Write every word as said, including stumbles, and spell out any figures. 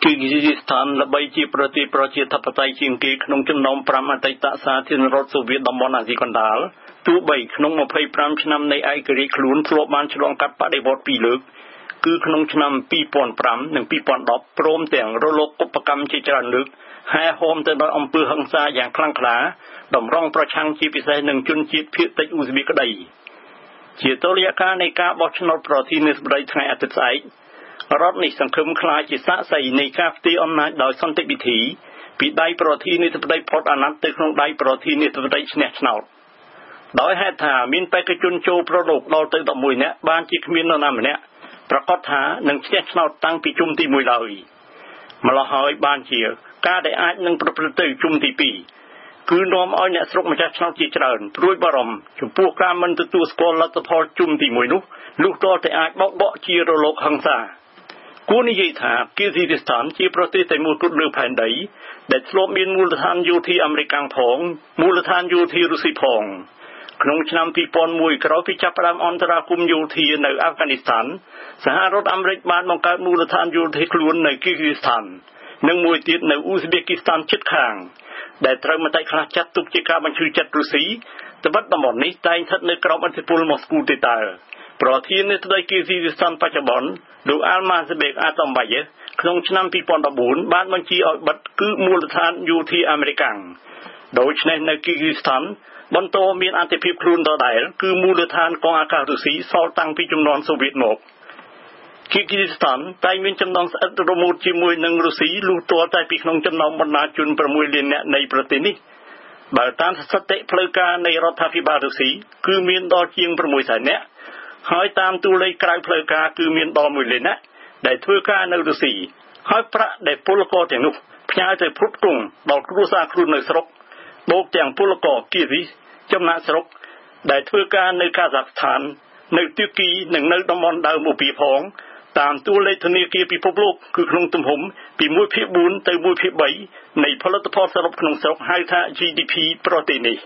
គីគីស្ថានល្បីជាប្រទេសប្រជាធិបតេយ្យជាងគេក្នុងចំណោម5អតីតសាធារណរដ្ឋសូវៀតតំបន់អាស៊ីកណ្ដាលទោះបីក្នុង25ឆ្នាំនៃឯករាជ្យខ្លួនធ្លាប់បានឆ្លងកាត់បដិវត្តន៍ពីរលើកគឺក្នុងឆ្នាំ2005និង2010ព្រមទាំងរលកឧបកម្មជាច្រើនលើកហែហោមទៅដល់អំពើហិង្សាយ៉ាងខ្លាំងក្លាតម្រង់ប្រឆាំងជាពិសេសនឹងជនជាតិភាគតិចអ៊ូហ្សេបក្តីជាតុល្យការនៃការបោះឆ្នោតប្រធានាធិបតីថ្ងៃអាទិត្យស្អែករដ្ឋនេះសង្ឃឹមខ្លាចជាសាក្សីនៃការផ្ទេរអំណាចដោយសន្តិវិធីពីដៃប្រធានាធិបតីផុតអាណត្តិទៅក្នុងដៃប្រធានាធិបតីឈ្នះឆ្នោតដោយហេតុថាមានបេក្ខជនចូលប្រឡូកដល់ទៅ11នាក់បានជាគ្មាននរណាម្នាក់ប្រកាសថានឹងឈ្នះឆ្នោតតាំងពីជុំទី1ឡើយម្ល៉េះហើយបានជាការដែលអាចនឹងប្រព្រឹត្តទៅជុំទី2គឺនាំឲ្យអ្នកស្រុកម្ចាស់ឆ្នោតជាច្រើនព្រួយបារម្ភចំពោះការមិនទទួលស្គាល់លទ្ធផលជុំទី1នោះលុះដល់តែអាចបោកបក់ជារលកហិង្សាគួរនិយាយថាគីហ្ស៊ីស្ថានជាប្រទេសតែមួយគត់លើផែនដីដែលធ្លាប់មានមូលដ្ឋានយោធាអាមេរិកផងមូលដ្ឋានយោធារុស្ស៊ីផងក្នុងឆ្នាំ2001ក្រោយពីចាប់ផ្ដើមអន្តរាគមន៍យោធានៅអាហ្វហ្គានីស្ថានសហរដ្ឋអាមេរិកបានបង្កើតមូលដ្ឋានយោធាខ្លួននៅគីហ្ស៊ីស្ថាននិងមួយទៀតនៅអ៊ូហ្សេបេគីស្ថានជិតខាងដែលត្រូវមតិខ្លះចាត់ទុកជាការបញ្ឈឺចិត្តរុស្ស៊ីត្បិតតំបន់នេះតែងស្ថិតនៅក្រោមឥទ្ធិពលម៉ូស្គូទេតើប្រធានាធិបតីគីហ្ស៊ីស្ថានបច្ចុប្បន្នលោកអាល់ម៉ាហ្សេបេកអាតំបាយេក្នុងឆ្នាំ2014បានបញ្ជាឲ្យបិទគឺមូលដ្ឋានយោធាអាមេរិកដូច្នេះនៅគីហ្ស៊ីស្ថានបន្តមានអធិភាពខ្លួនដដែលគឺមូលដ្ឋានកងអាកាសរុស្ស៊ីសល់តាំងពីជំនាន់សូវៀតមកគីហ្ស៊ីស្ថានតែងមានចំណងស្អិតរមួតជាមួយនឹងរុស្ស៊ីលុះទាល់តែពីក្នុងចំណោមបណ្ដាជន6លាននាក់នៃប្រទេសនេះបើតាមស្ថិតិផ្លូវការនៃរដ្ឋាភិបាលរុស្ស៊ីគឺមានដល់ជាង6សែននាក់ហើយតាមតួលេខក្រៅផ្លូវការគឺមានដល់1លាននាក់ដែលធ្វើការនៅរុស្ស៊ីហើយប្រាក់ដែលពលករទាំងនោះផ្ញើទៅផ្គត់ផ្គង់ដល់គ្រួសារខ្លួននៅស្រុកបូកទាំងពលករគីហ្ស៊ីចំណាក់ស្រុកដែលធ្វើការនៅកាហ្សាស្ថាននៅទួរគីនិងនៅតំបន់ដើមបូព៌ាផងតាមតួលេខធនាគារពិភពលោកគឺក្នុងទំហំពី1ភាគ4ទៅ1ភាគ3នៃផលិតផលសរុបក្នុងស្រុកហៅថា G D P ប្រទេសនេះ